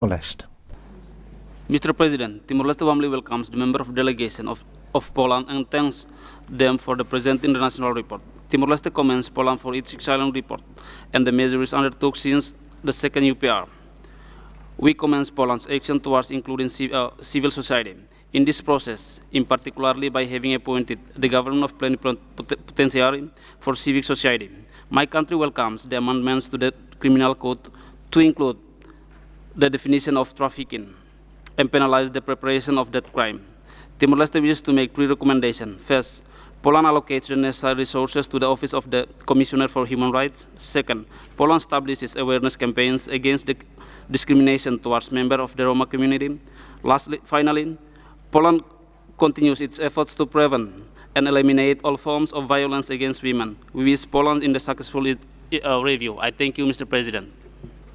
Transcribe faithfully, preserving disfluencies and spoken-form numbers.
Timor-Leste. Mister President, Timor-Leste warmly welcomes the member of delegation of, of Poland and thanks them for the present international report. Timor-Leste commends Poland for its excellent report and the measures undertook since the second U P R. We commend Poland's action towards including uh, civil society in this process, in particularly by having appointed the government of plenipotentiary for civic society. My country welcomes the amendments to the criminal code to include the definition of trafficking and penalize the preparation of that crime. Timor-Leste wishes to make three recommendations. First, Poland allocates the necessary resources to the Office of the Commissioner for Human Rights. Second, Poland establishes awareness campaigns against the discrimination towards members of the Roma community. Lastly, finally, Poland continues its efforts to prevent and eliminate all forms of violence against women. We wish Poland in the successful uh, review. I thank you, Mister President.